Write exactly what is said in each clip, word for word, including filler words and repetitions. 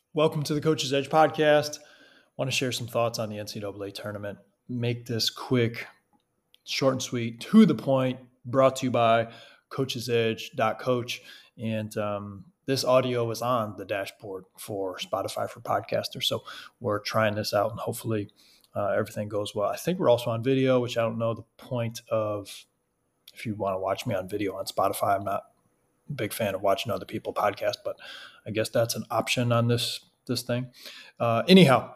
Welcome to the Coach's Edge podcast. I want to share some thoughts on the N C double A tournament. Make this quick, short and sweet, to the point, brought to you by coaches edge dot coach. And um, this audio is on the dashboard for Spotify for podcasters. So we're trying this out and hopefully uh, everything goes well. I think we're also on video, which I don't know the point of. If you want to watch me on video on Spotify, I'm not a big fan of watching other people podcast, but I guess that's an option on this this thing. Uh, anyhow,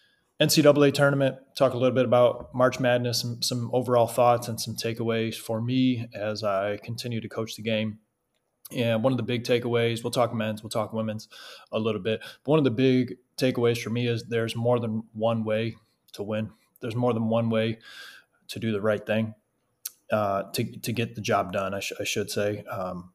N C double A tournament, talk a little bit about March Madness, some, some overall thoughts and some takeaways for me as I continue to coach the game. And one of the big takeaways, we'll talk men's, we'll talk women's a little bit. But one of the big takeaways for me is there's more than one way to win. There's more than one way to do the right thing, uh, to, to get the job done, I, sh- I should say. Um,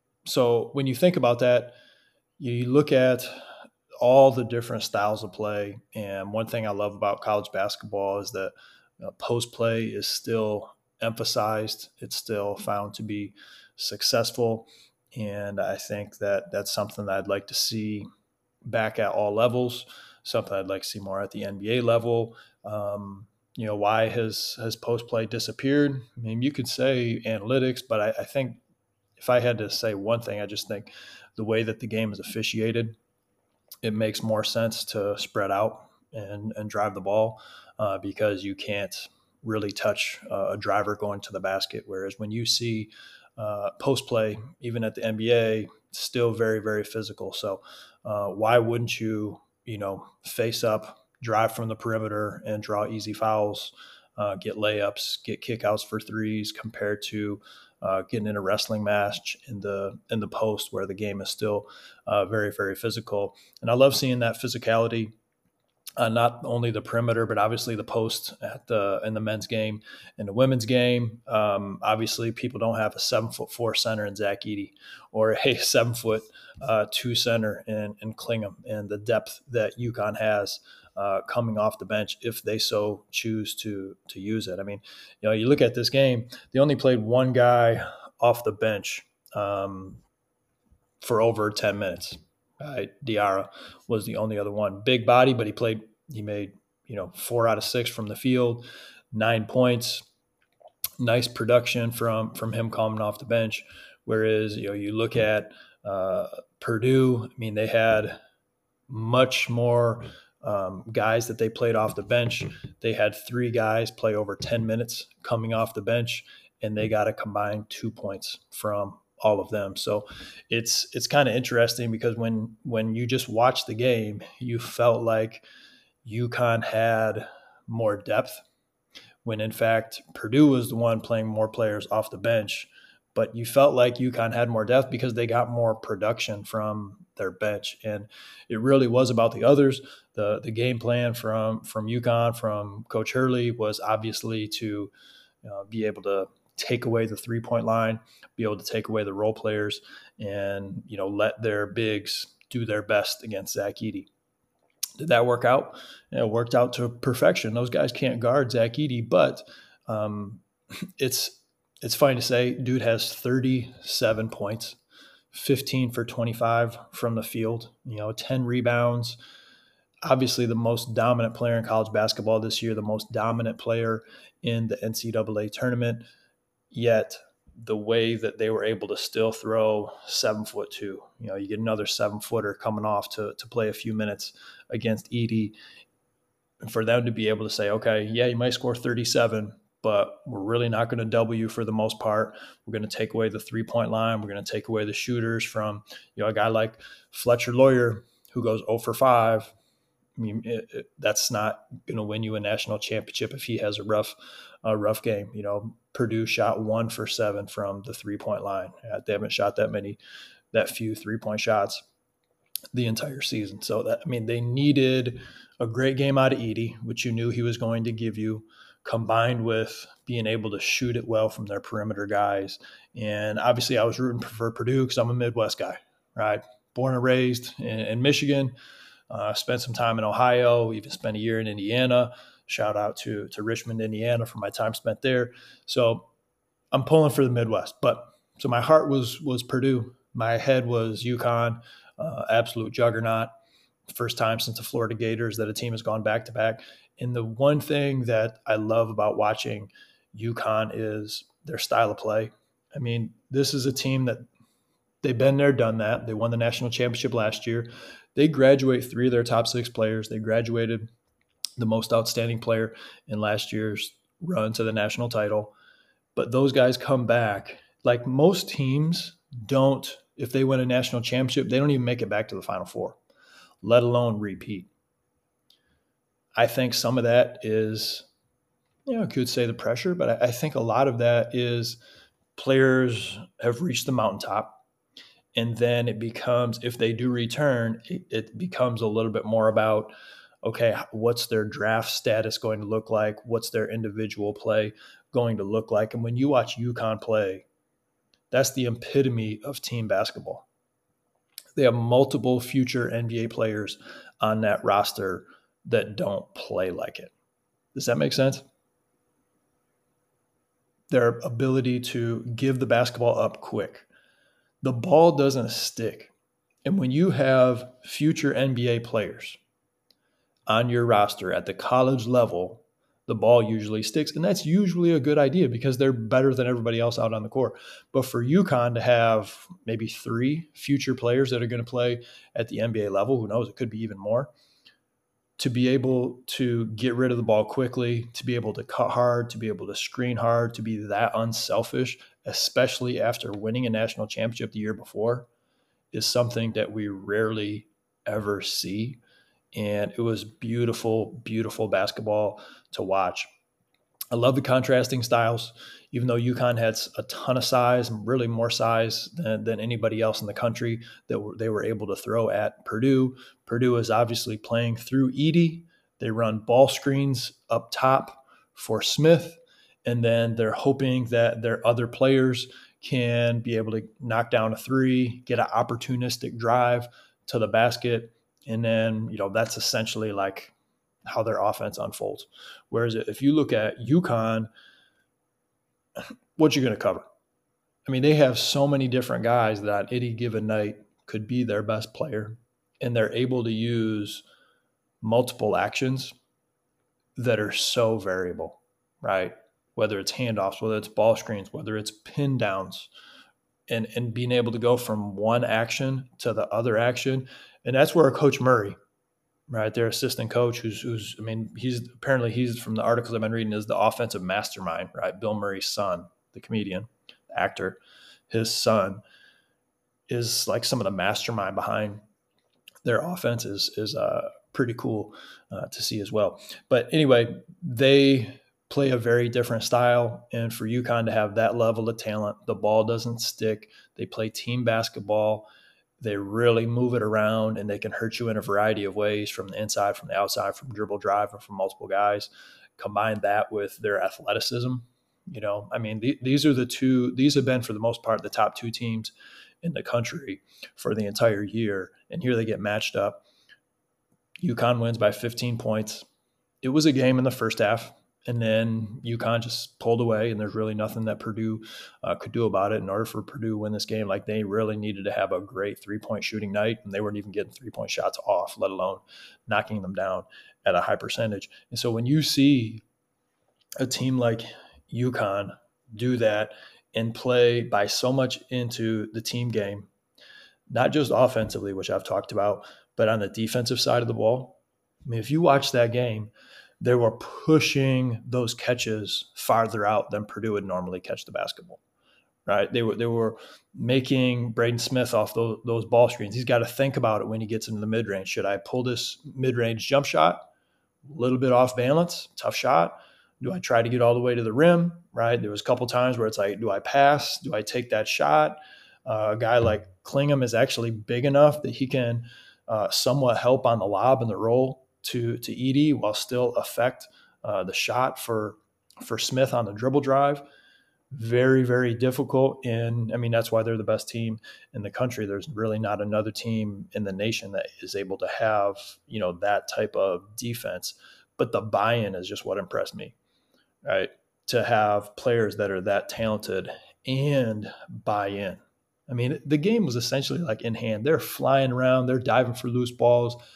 so when you think about that, you look at all the different styles of play. And one thing I love about college basketball is that uh, post play is still emphasized. It's still found to be successful. And I think that that's something that I'd like to see back at all levels, something I'd like to see more at the N B A level. Um, you know, why has, has post play disappeared? I mean, you could say analytics, but I, I think if I had to say one thing, I just think the way that the game is officiated, it makes more sense to spread out and, and drive the ball uh, because you can't really touch uh, a driver going to the basket. Whereas when you see uh, post play, even at the N B A, still very, very physical. So uh, why wouldn't you, you know, face up, drive from the perimeter and draw easy fouls, uh, get layups, get kickouts for threes compared to uh, getting in a wrestling match in the in the post where the game is still uh, very, very physical. And I love seeing that physicality, uh, not only the perimeter, but obviously the post at the in the men's game and the women's game. Um, obviously, people don't have a seven foot four center in Zach Edey or a seven foot uh, two center in, in Klingham, and the depth that UConn has uh, coming off the bench if they so choose to to use it. I mean, you know, you look at this game; they only played one guy off the bench um, for over ten minutes. Uh, Diarra was the only other one. Big body, but he played. He made you know four out of six from the field, nine points. Nice production from from him coming off the bench. Whereas you know you look at uh, Purdue. I mean, they had much more um, guys that they played off the bench. They had three guys play over ten minutes coming off the bench, and they got a combined two points from all of them. So it's it's kind of interesting because when when you just watch the game, you felt like UConn had more depth when in fact Purdue was the one playing more players off the bench. But you felt like UConn had more depth because they got more production from their bench. And it really was about the others. The the game plan from from UConn, from Coach Hurley, was obviously to uh, be able to take away the three-point line, be able to take away the role players, and you know let their bigs do their best against Zach Edey. Did that work out? It worked out to perfection. Those guys can't guard Zach Edey, but um, it's it's fine to say, dude has thirty-seven points, fifteen for twenty-five from the field, you know, ten rebounds. Obviously, the most dominant player in college basketball this year, the most dominant player in the N C double A tournament. Yet the way that they were able to still throw seven foot two, you know, you get another seven footer coming off to to play a few minutes against Edey, and for them to be able to say, okay, yeah, you might score thirty-seven, but we're really not going to double you for the most part. We're going to take away the three point line. We're going to take away the shooters from, you know, a guy like Fletcher Lawyer who goes zero for five. I mean, it, it, that's not going to win you a national championship if he has a rough, a rough game. You know, Purdue shot one for seven from the three point line. They haven't shot that many, that few three point shots the entire season. So that I mean, they needed a great game out of Edey, which you knew he was going to give you, combined with being able to shoot it well from their perimeter guys. And obviously, I was rooting for Purdue because I'm a Midwest guy, right? Born and raised in, in Michigan. Uh, spent some time in Ohio, even spent a year in Indiana. Shout out to to Richmond, Indiana for my time spent there. So I'm pulling for the Midwest. But so my heart was was Purdue. My head was UConn, uh, absolute juggernaut. First time since the Florida Gators that a team has gone back to back. And the one thing that I love about watching UConn is their style of play. I mean, this is a team that they've been there, done that. They won the national championship last year. They graduate three of their top six players. They graduated the most outstanding player in last year's run to the national title. But those guys come back. Like most teams don't, if they win a national championship, they don't even make it back to the Final Four, let alone repeat. I think some of that is, you know, I could say the pressure, but I think a lot of that is players have reached the mountaintop. And then it becomes, if they do return, it, it becomes a little bit more about, okay, what's their draft status going to look like? What's their individual play going to look like? And when you watch UConn play, that's the epitome of team basketball. They have multiple future N B A players on that roster that don't play like it. Does that make sense? Their ability to give the basketball up quick. The ball doesn't stick. And when you have future N B A players on your roster at the college level, the ball usually sticks. And that's usually a good idea because they're better than everybody else out on the court. But for UConn to have maybe three future players that are going to play at the N B A level, who knows, it could be even more, to be able to get rid of the ball quickly, to be able to cut hard, to be able to screen hard, to be that unselfish, especially after winning a national championship the year before, is something that we rarely ever see. And it was beautiful, beautiful basketball to watch. I love the contrasting styles, even though UConn had a ton of size, really more size than, than anybody else in the country that were, they were able to throw at Purdue. Purdue is obviously playing through Edey. They run ball screens up top for Smith, and then they're hoping that their other players can be able to knock down a three, get an opportunistic drive to the basket, and then, you know, that's essentially like how their offense unfolds. Whereas if you look at UConn, what you're going to cover? I mean, they have so many different guys that on any given night could be their best player, and they're able to use multiple actions that are so variable, right? Whether it's handoffs, whether it's ball screens, whether it's pin downs, and, and being able to go from one action to the other action. And that's where Coach Murray, right, their assistant coach, who's, who's, I mean, he's apparently, he's from the articles I've been reading, is the offensive mastermind, right? Bill Murray's son, the comedian, the actor, his son is like some of the mastermind behind their offense is, is uh, pretty cool uh, to see as well. But anyway, they play a very different style. And for UConn to have that level of talent, the ball doesn't stick. They play team basketball. They really move it around, and they can hurt you in a variety of ways, from the inside, from the outside, from dribble drive, and from multiple guys. Combine that with their athleticism. You know, I mean, th- these are the two, these have been for the most part the top two teams in the country for the entire year. And here they get matched up. UConn wins by fifteen points. It was a game in the first half, and then UConn just pulled away, and there's really nothing that Purdue uh, could do about it. In order for Purdue to win this game, like, they really needed to have a great three-point shooting night, and they weren't even getting three-point shots off, let alone knocking them down at a high percentage. And so when you see a team like UConn do that and play by so much into the team game, not just offensively, which I've talked about, but on the defensive side of the ball, I mean, if you watch that game, they were pushing those catches farther out than Purdue would normally catch the basketball, right? They were they were making Braden Smith off those, those ball screens. He's got to think about it when he gets into the mid-range. Should I pull this mid-range jump shot? A little bit off balance, tough shot. Do I try to get all the way to the rim, right? There was a couple times where it's like, do I pass? Do I take that shot? Uh, a guy like Klingham is actually big enough that he can uh, somewhat help on the lob and the roll to to Edey while still affect uh, the shot for for Smith on the dribble drive. Very, very difficult. And I mean, that's why they're the best team in the country. There's really not another team in the nation that is able to have, you know, that type of defense. But the buy-in is just what impressed me, right? To have players that are that talented and buy in. I mean, the game was essentially like in hand. They're flying around. They're diving for loose balls.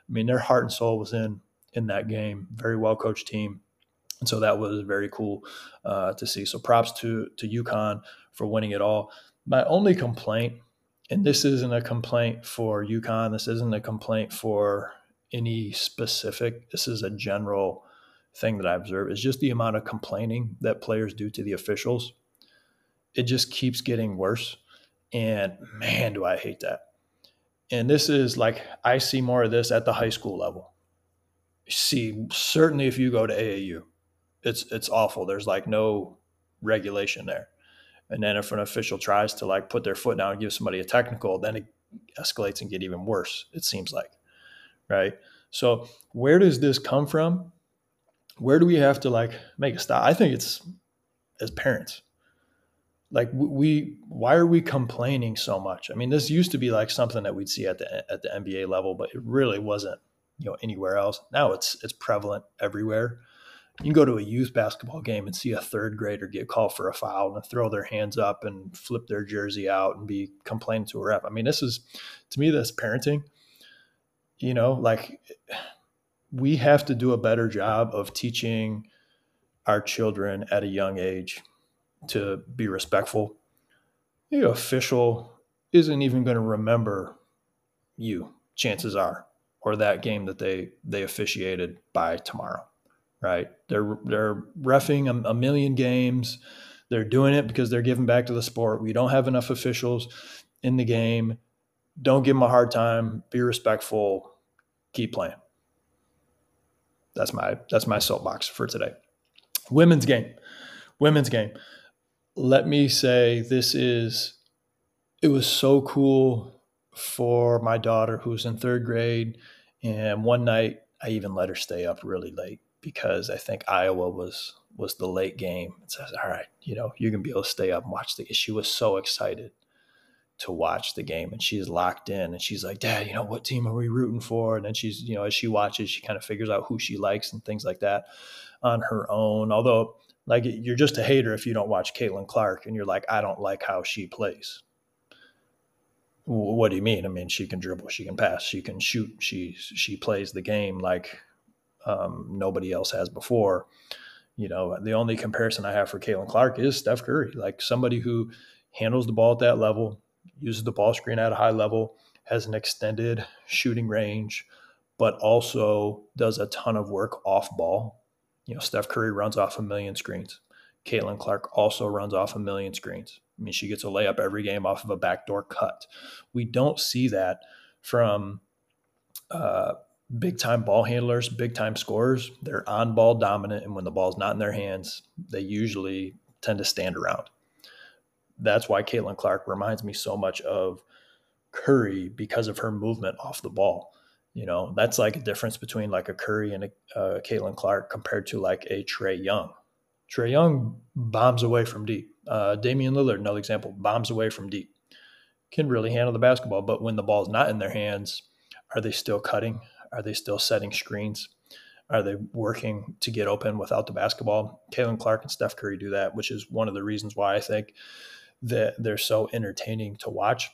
I mean, their heart and soul was in in that game. Very well coached team. And so that was very cool uh, to see. So props to to UConn for winning it all. My only complaint, and this isn't a complaint for UConn, this isn't a complaint for any specific, this is a general thing that I observe, is just the amount of complaining that players do to the officials. It just keeps getting worse. And man, do I hate that. And this is like, I see more of this at the high school level. See, certainly if you go to A A U, it's it's awful. There's like no regulation there. And then if an official tries to like put their foot down and give somebody a technical, then it escalates and get even worse, it seems like, right? So where does this come from? Where do we have to like make a stop? I think it's as parents. Like we, why are we complaining so much? I mean, this used to be like something that we'd see at the at the N B A level, but it really wasn't, you know, anywhere else. Now it's it's prevalent everywhere. You can go to a youth basketball game and see a third grader get called for a foul and throw their hands up and flip their jersey out and be complaining to a ref. I mean, this is, to me, that's parenting. You know, like we have to do a better job of teaching our children at a young age to be respectful. The official isn't even going to remember you, chances are, or that game that they they officiated by tomorrow. Right? They're they're reffing a, a million games. They're doing it because they're giving back to the sport. We don't have enough officials in the game. Don't give them a hard time. Be respectful. Keep playing. That's my that's my soapbox for today. Women's game. Women's game. Let me say this is it was so cool for my daughter who's in third grade. And one night I even let her stay up really late, because I think Iowa was was the late game. It says, all right, you know, you're going to be able to stay up and watch the – she was so excited to watch the game, and she's locked in. And she's like, Dad, you know, what team are we rooting for? And then she's, you know, as she watches, she kind of figures out who she likes and things like that on her own. Although, like, you're just a hater if you don't watch Caitlin Clark and you're like, I don't like how she plays. What do you mean? I mean, she can dribble, she can pass, she can shoot. She, she plays the game like – Um, nobody else has before. You know, the only comparison I have for Caitlin Clark is Steph Curry, like somebody who handles the ball at that level, uses the ball screen at a high level, has an extended shooting range, but also does a ton of work off ball. You know, Steph Curry runs off a million screens. Caitlin Clark also runs off a million screens. I mean, she gets a layup every game off of a backdoor cut. We don't see that from uh, big-time ball handlers, big-time scorers. They're on-ball dominant, and when the ball's not in their hands, they usually tend to stand around. That's why Caitlin Clark reminds me so much of Curry, because of her movement off the ball. You know, that's like a difference between like a Curry and a uh, Caitlin Clark compared to like a Trae Young. Trae Young bombs away from deep. Uh, Damian Lillard, another example, bombs away from deep. Can really handle the basketball, but when the ball's not in their hands, are they still cutting? Are they still setting screens? Are they working to get open without the basketball? Caitlin Clark and Steph Curry do that, which is one of the reasons why I think that they're so entertaining to watch.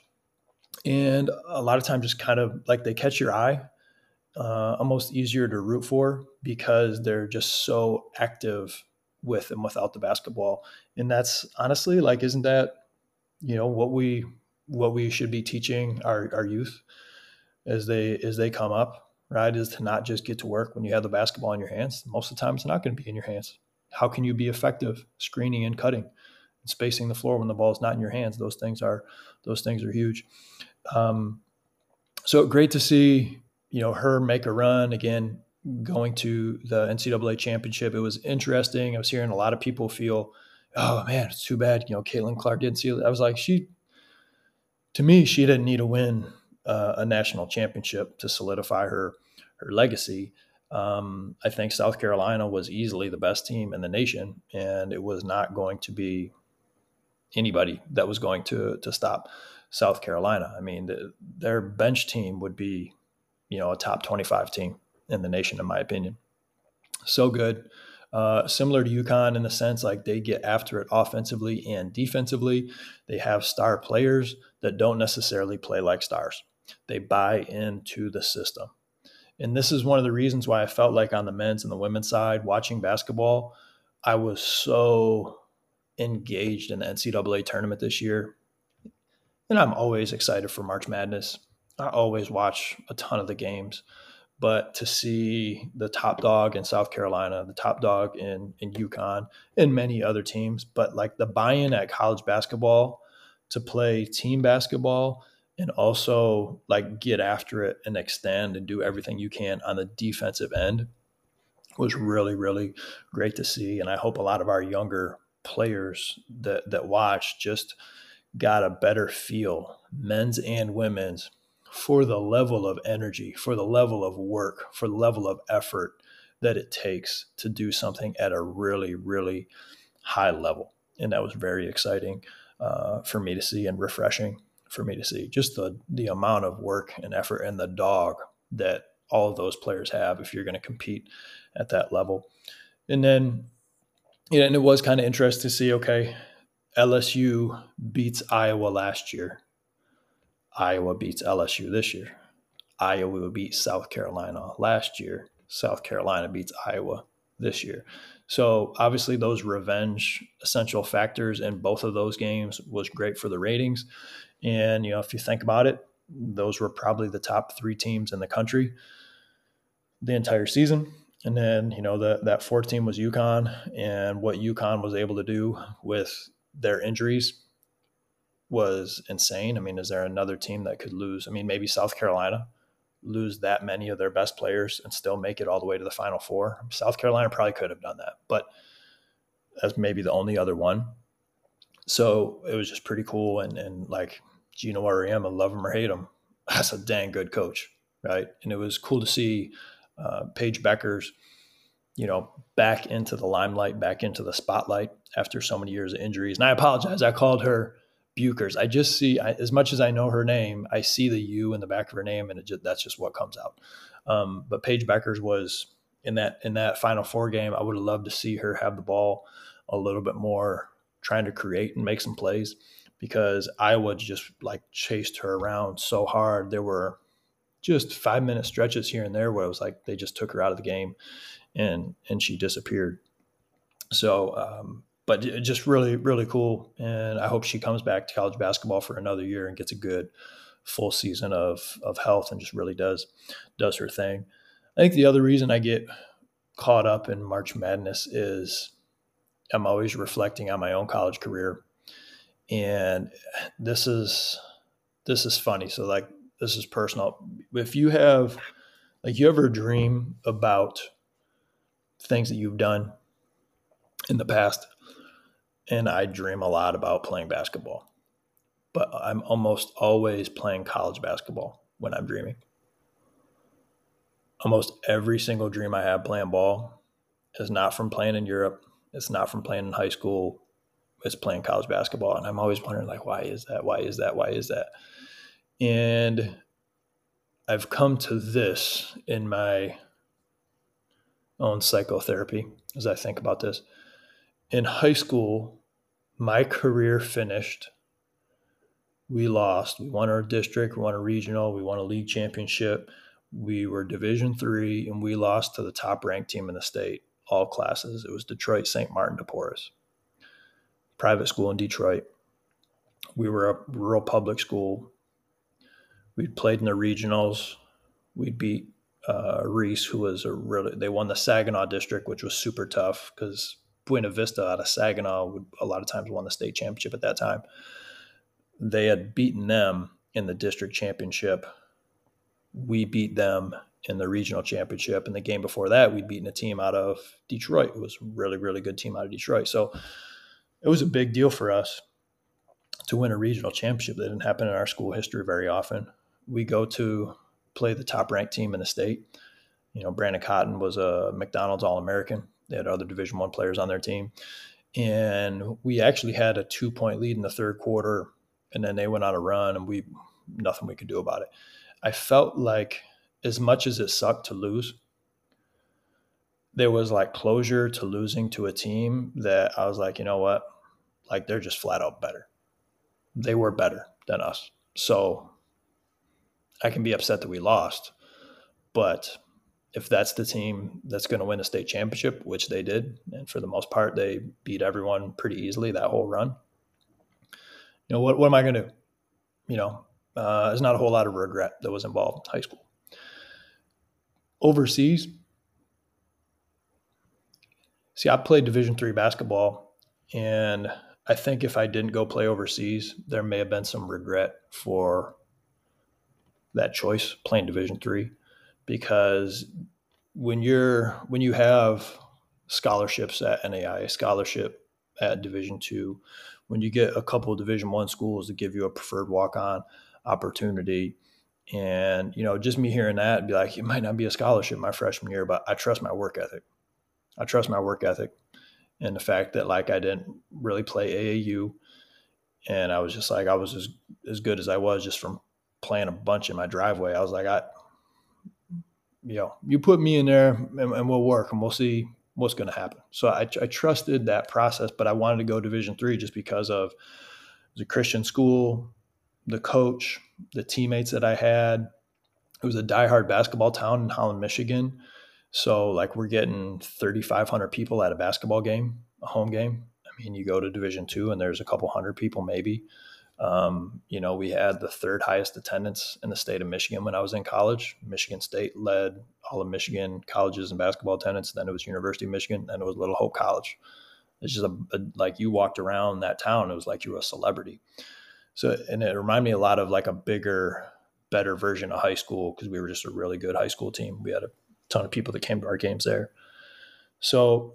And a lot of times just kind of like they catch your eye, uh, almost easier to root for because they're just so active with and without the basketball. And that's honestly like, isn't that, you know, what we what we should be teaching our, our youth as they as they come up? Right, is to not just get to work when you have the basketball in your hands. Most of the time, it's not going to be in your hands. How can you be effective screening and cutting and spacing the floor when the ball is not in your hands? Those things are those things are huge. Um, so great to see, you know, her make a run again, going to the N C double A championship. It was interesting. I was hearing a lot of people feel, oh man, it's too bad, you know, Caitlin Clark didn't see it. I was like, she, to me, she didn't need to win Uh, a national championship to solidify her her legacy. Um, I think South Carolina was easily the best team in the nation, and it was not going to be anybody that was going to to stop South Carolina. I mean, the, their bench team would be, you know, a top twenty-five team in the nation, in my opinion. So good. Uh, similar to UConn in the sense like they get after it offensively and defensively. They have star players that don't necessarily play like stars. They buy into the system. And this is one of the reasons why I felt like on the men's and the women's side, watching basketball, I was so engaged in the N C double A tournament this year. And I'm always excited for March Madness. I always watch a ton of the games. But to see the top dog in South Carolina, the top dog in, in UConn, and many other teams, but like the buy-in at college basketball to play team basketball and also like get after it and extend and do everything you can on the defensive end was really, really great to see. And I hope a lot of our younger players that, that watch just got a better feel, men's and women's, for the level of energy, for the level of work, for the level of effort that it takes to do something at a really, really high level. And that was very exciting uh, for me to see and refreshing for me to see. Just the the amount of work and effort and the dog that all of those players have if you're going to compete at that level. And then, you know, and it was kind of interesting to see, okay, L S U beats Iowa last year. Iowa beats L S U this year. Iowa beat South Carolina last year. South Carolina beats Iowa this year. So obviously those revenge essential factors in both of those games was great for the ratings. And, you know, if you think about it, those were probably the top three teams in the country the entire season. And then, you know, the, that fourth team was UConn, and what UConn was able to do with their injuries was insane. I mean, is there another team that could lose? I mean, maybe South Carolina lose that many of their best players and still make it all the way to the Final Four. South Carolina probably could have done that, but that's maybe the only other one. So it was just pretty cool. And, and like Gino Auriemma, love him or hate him, that's a dang good coach, right? And it was cool to see uh, Paige Bueckers, you know, back into the limelight, back into the spotlight after so many years of injuries. And I apologize, I called her Bueckers. I just see, I, as much as I know her name, I see the U in the back of her name, and it just, that's just what comes out. Um, but Paige Bueckers was in that in that Final Four game. I would have loved to see her have the ball a little bit more, trying to create and make some plays, because Iowa just like chased her around so hard. There were just five minute stretches here and there where it was like they just took her out of the game, and and she disappeared. So. Um, But just really, really cool. And I hope she comes back to college basketball for another year and gets a good full season of of health and just really does does her thing. I think the other reason I get caught up in March Madness is I'm always reflecting on my own college career. And this is this is funny. So like this is personal. If you have like you ever dream about things that you've done in the past, and I dream a lot about playing basketball, but I'm almost always playing college basketball when I'm dreaming. Almost every single dream I have playing ball is not from playing in Europe. It's not from playing in high school. It's playing college basketball. And I'm always wondering, like, why is that? Why is that? Why is that? And I've come to this in my own psychotherapy as I think about this. In high school, my career finished. We lost. We won our district. We won a regional. We won a league championship. We were Division three, and we lost to the top-ranked team in the state, all classes. It was Detroit Saint Martin de Porres, private school in Detroit. We were a rural public school. We'd played in the regionals. We beat uh, Reese, who was a really – they won the Saginaw district, which was super tough because Buena Vista out of Saginaw would a lot of times won the state championship at that time. They had beaten them in the district championship. We beat them in the regional championship. And the game before that, we'd beaten a team out of Detroit. It was a really, really good team out of Detroit. So it was a big deal for us to win a regional championship. That didn't happen in our school history very often. We go to play the top-ranked team in the state. You know, Brandon Cotton was a McDonald's All-American. They had other Division One players on their team. And we actually had a two-point lead in the third quarter, and then they went on a run, and we nothing we could do about it. I felt like as much as it sucked to lose, there was like closure to losing to a team that I was like, you know what? Like they're just flat out better. They were better than us. So I can be upset that we lost, but if that's the team that's going to win the state championship, which they did, and for the most part, they beat everyone pretty easily that whole run. You know, what, what am I going to do? You know, uh, there's not a whole lot of regret that was involved in high school. Overseas, see, I played Division three basketball, and I think if I didn't go play overseas, there may have been some regret for that choice, playing Division three, because when you're when you have scholarships at N A I A, scholarship at Division two, when you get a couple of Division one schools that give you a preferred walk-on opportunity, and you know, just me hearing that, and be like, it might not be a scholarship my freshman year, but I trust my work ethic. I trust my work ethic, and the fact that like I didn't really play A A U, and I was just like I was as as good as I was just from playing a bunch in my driveway. I was like, I, you know, you put me in there and, and we'll work and we'll see what's going to happen. So I, I trusted that process, but I wanted to go Division three just because of the Christian school, the coach, the teammates that I had. It was a diehard basketball town in Holland, Michigan. So like we're getting thirty-five hundred people at a basketball game, a home game. I mean, you go to Division two and there's a couple hundred people maybe. Um, you know, we had the third highest attendance in the state of Michigan when I was in college. Michigan State led all of Michigan colleges in basketball attendance. Then it was University of Michigan. Then it was Little Hope College. It's just a, a, like you walked around that town, it was like you were a celebrity. So, and it reminded me a lot of like a bigger, better version of high school because we were just a really good high school team. We had a ton of people that came to our games there. So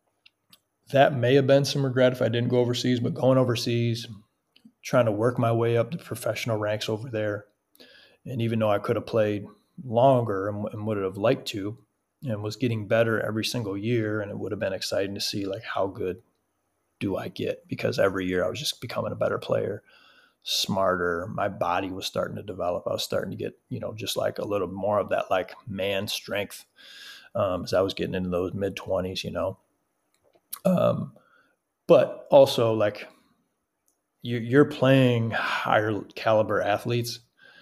that may have been some regret if I didn't go overseas, but going overseas, trying to work my way up the professional ranks over there. And even though I could have played longer and, and would have liked to, and was getting better every single year, and it would have been exciting to see like how good do I get, because every year I was just becoming a better player, smarter. My body was starting to develop. I was starting to get, you know, just like a little more of that like man strength um, as I was getting into those mid twenties, you know. Um, but also like, you're playing higher caliber athletes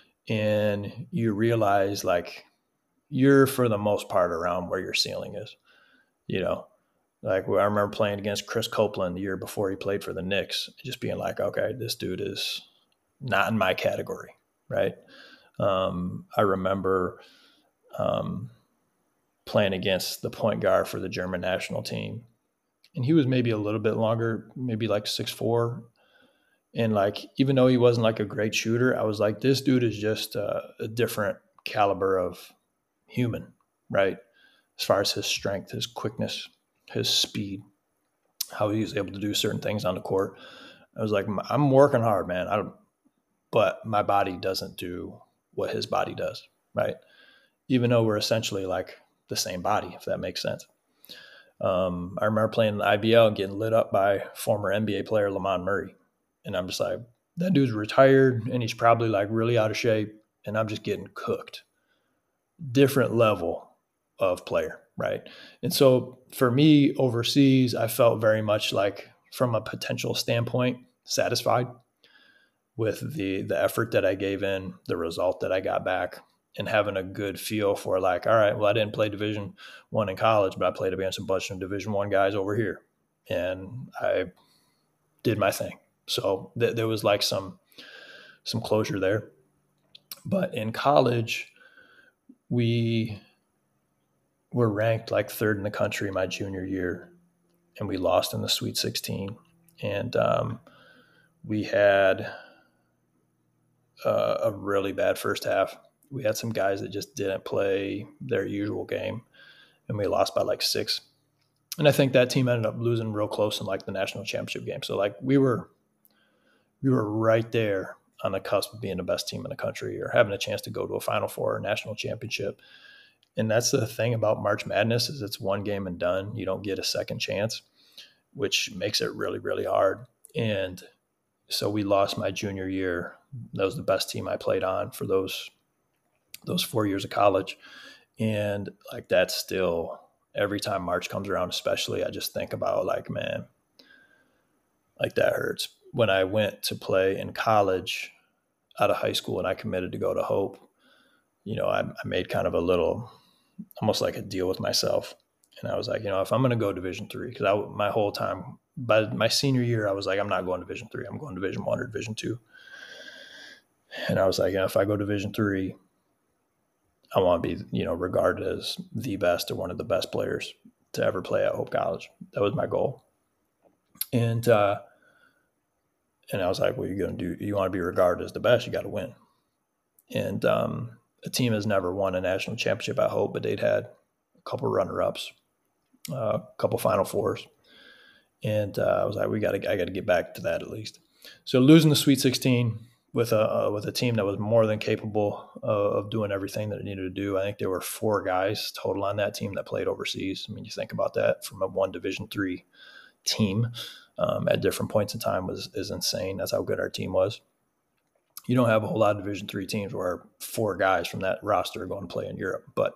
and you realize like you're for the most part around where your ceiling is, you know, like I remember playing against Chris Copeland the year before he played for the Knicks, just being like, okay, this dude is not in my category. Right. Um, I remember um, playing against the point guard for the German national team, and he was maybe a little bit longer, maybe like six foot four. And like, even though he wasn't like a great shooter, I was like, this dude is just a, a different caliber of human, right? As far as his strength, his quickness, his speed, how he was able to do certain things on the court. I was like, I'm working hard, man. I don't, but my body doesn't do what his body does, right? Even though we're essentially like the same body, if that makes sense. Um, I remember playing in the I B L and getting lit up by former N B A player Lamont Murray. And I'm just like, that dude's retired and he's probably like really out of shape. And I'm just getting cooked. Different level of player, right? And so for me overseas, I felt very much like from a potential standpoint, satisfied with the the effort that I gave in, the result that I got back, and having a good feel for like, all right, well, I didn't play Division One in college, but I played against a bunch of Division One guys over here. And I did my thing. So th- there was like some some closure there. But in college, we were ranked like third in the country my junior year, and we lost in the Sweet sixteen. And um, we had uh, a really bad first half. We had some guys that just didn't play their usual game, and we lost by like six. And I think that team ended up losing real close in like the national championship game. So like we were we were right there on the cusp of being the best team in the country or having a chance to go to a Final Four or national championship. And that's the thing about March Madness is it's one game and done. You don't get a second chance, which makes it really, really hard. And so we lost my junior year. That was the best team I played on for those those four years of college. And like that's still, every time March comes around, especially, I just think about like, man, like that hurts. When I went to play in college out of high school and I committed to go to Hope, you know, I, I made kind of a little almost like a deal with myself. And I was like, you know, if I'm going to go Division three, because I my whole time, by my senior year, I was like, I'm not going Division three. I'm going Division one or Division two. And I was like, you know, if I go Division three, I want to be, you know, regarded as the best or one of the best players to ever play at Hope College. That was my goal. And uh, and I was like, well, you're going to do, you want to be regarded as the best, you got to win. And um, a team has never won a national championship at Hope, but they'd had a couple runner-ups, uh, a couple Final Fours. And uh, I was like, we got to, I got to get back to that at least. So losing the Sweet sixteen with a uh, with a team that was more than capable of, of doing everything that it needed to do. I think there were four guys total on that team that played overseas. I mean, you think about that from a one Division three team um, at different points in time was is insane. That's how good our team was. You don't have a whole lot of Division three teams where four guys from that roster are going to play in Europe, but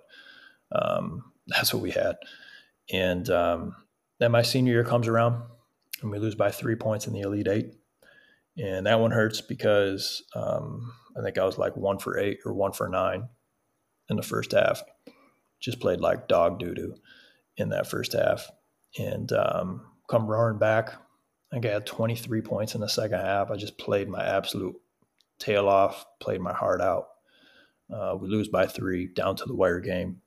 um, that's what we had. And um, then my senior year comes around, and we lose by three points in the Elite Eight. And that one hurts because um, I think I was like one for eight or one for nine in the first half. Just played like dog doo-doo in that first half. And um, come roaring back. I think I had twenty-three points in the second half. I just played my absolute tail off, played my heart out. Uh, we lose by three, down to the wire game.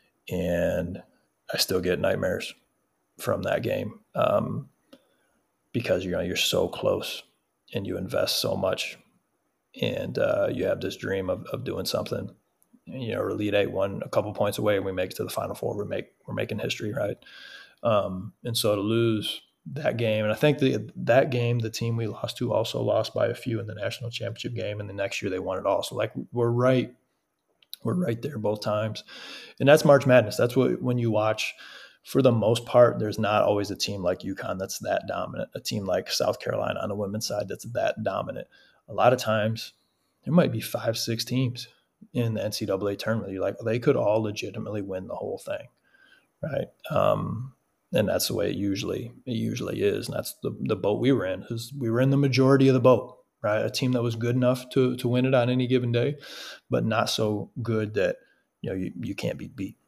And I still get nightmares from that game um, because, you know, you're so close. And you invest so much, and uh, you have this dream of, of doing something. You know, Elite Eight won a couple points away, and we make it to the Final Four. We make we're making history, right? Um, and so to lose that game, and I think the that game, the team we lost to also lost by a few in the national championship game, and the next year they won it all. So like we're right, we're right there both times, and that's March Madness. That's what when you watch. For the most part, there's not always a team like UConn that's that dominant, a team like South Carolina on the women's side that's that dominant. A lot of times, there might be five, six teams in the N C double A tournament. You're like, well, they could all legitimately win the whole thing, right? Um, and that's the way it usually it usually is. And that's the, the boat we were in. Is we were in the majority of the boat, right? A team that was good enough to to win it on any given day, but not so good that you know you, you can't be beat.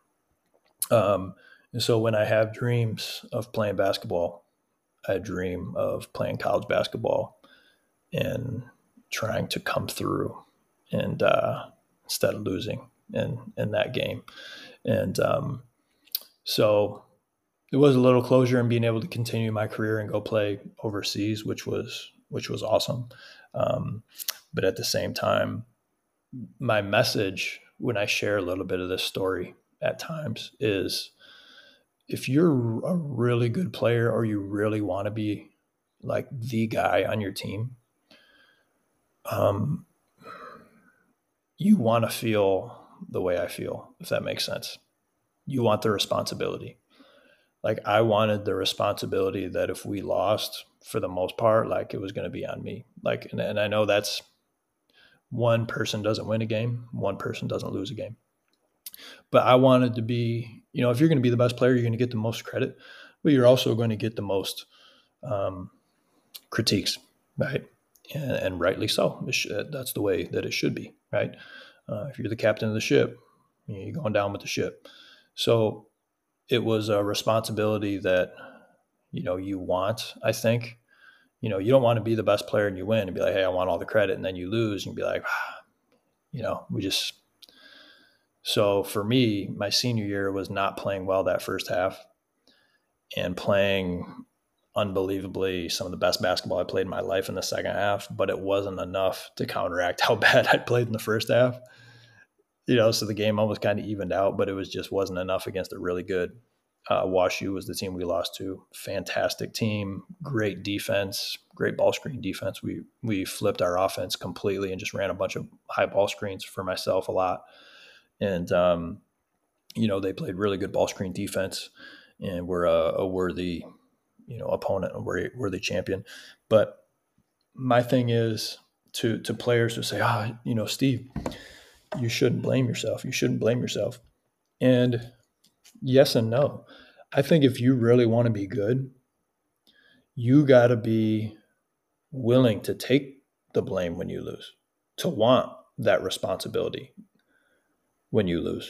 Um, And so when I have dreams of playing basketball, I dream of playing college basketball and trying to come through and uh, instead of losing in, in that game. And um, so it was a little closure in being able to continue my career and go play overseas, which was which was awesome. Um, but at the same time, my message when I share a little bit of this story at times is, if you're a really good player or you really want to be like the guy on your team, um, you want to feel the way I feel, if that makes sense. You want the responsibility. Like I wanted the responsibility that if we lost for the most part, like it was going to be on me. Like, and, and I know that's one person doesn't win a game, one person doesn't lose a game. But I wanted to be, you know, if you're going to be the best player, you're going to get the most credit, but you're also going to get the most um, critiques, right? And, and rightly so. Should, that's the way that it should be, right? Uh, if you're the captain of the ship, you're going down with the ship. So it was a responsibility that, you know, you want, I think. You know, you don't want to be the best player and you win and be like, hey, I want all the credit, and then you lose and be like, ah, you know, we just – so for me, my senior year was not playing well that first half and playing unbelievably some of the best basketball I played in my life in the second half, but it wasn't enough to counteract how bad I played in the first half. You know, so the game almost kind of evened out, but it was just wasn't enough against a really good uh, WashU was the team we lost to. Fantastic team, great defense, great ball screen defense. We we flipped our offense completely and just ran a bunch of high ball screens for myself a lot. And, um, you know, they played really good ball screen defense and were a, a worthy, you know, opponent, a worthy, worthy champion. But my thing is to to players who say, ah, oh, you know, Steve, you shouldn't blame yourself. You shouldn't blame yourself. And yes and no. I think if you really want to be good, you got to be willing to take the blame when you lose, to want that responsibility when you lose.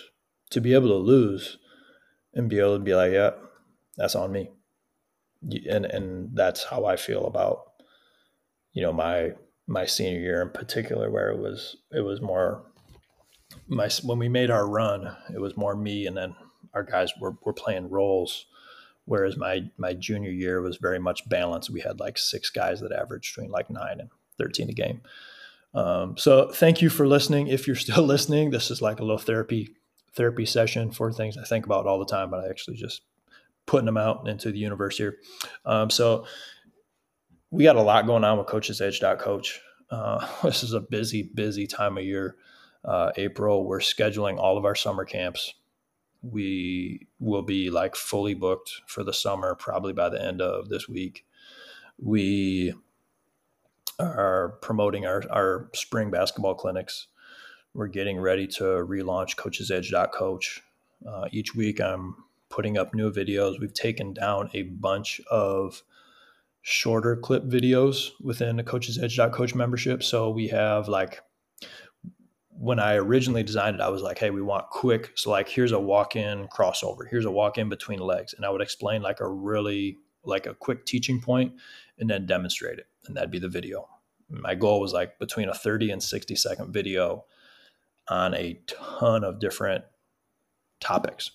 to be able to lose and be able to be like, yeah, that's on me. And, and that's how I feel about, you know, my, my senior year in particular, where it was, it was more my, when we made our run, it was more me. And then our guys were, were playing roles. Whereas my, my junior year was very much balanced. We had like six guys that averaged between like nine and thirteen a game. Um, so thank you for listening. If you're still listening, this is like a little therapy, therapy session for things I think about all the time, but I actually just putting them out into the universe here. Um, so we got a lot going on with coaches edge dot coach. Uh, this is a busy, busy time of year. Uh, April, we're scheduling all of our summer camps. We will be like fully booked for the summer, probably by the end of this week. We are promoting our, our spring basketball clinics. We're getting ready to relaunch coaches edge dot coach. Uh, each week I'm putting up new videos. We've taken down a bunch of shorter clip videos within the coaches edge dot coach membership. So we have like, when I originally designed it, I was like, hey, we want quick. So like, here's a walk-in crossover. Here's a walk-in between legs. And I would explain like a really, like a quick teaching point and then demonstrate it. And that'd be the video. My goal was like between a thirty and sixty second video on a ton of different topics.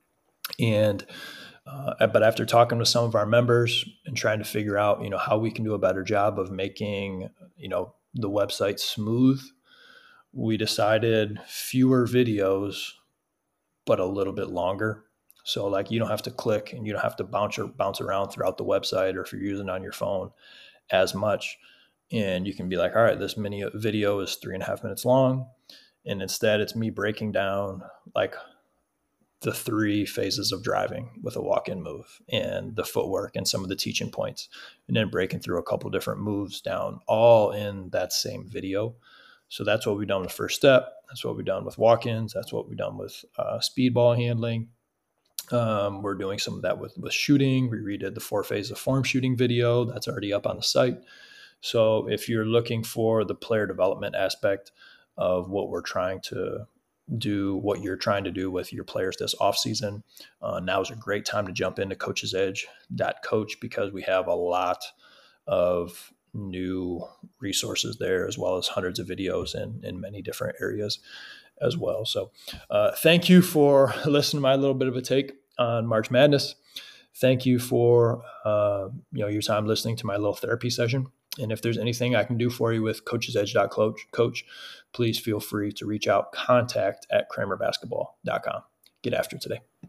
And, uh, but after talking with some of our members and trying to figure out, you know, how we can do a better job of making, you know, the website smooth, we decided fewer videos, but a little bit longer. So like, you don't have to click and you don't have to bounce or bounce around throughout the website, or if you're using it on your phone as much. And you can be like, all right, this mini video is three and a half minutes long. And instead it's me breaking down like the three phases of driving with a walk-in move and the footwork and some of the teaching points, and then breaking through a couple different moves down all in that same video. So that's what we've done with first step. That's what we've done with walk-ins. That's what we've done with uh, speed ball handling. Um, we're doing some of that with, with shooting. We redid the four phases of form shooting video. That's already up on the site. So if you're looking for the player development aspect of what we're trying to do, what you're trying to do with your players this offseason, uh, now is a great time to jump into coaches edge dot coach, because we have a lot of new resources there, as well as hundreds of videos in, in many different areas as well. So uh, thank you for listening to my little bit of a take on March Madness. Thank you for uh, you know, your time listening to my little therapy session. And if there's anything I can do for you with coaches edge dot coach, please feel free to reach out, contact at kramer basketball dot com. Get after it today.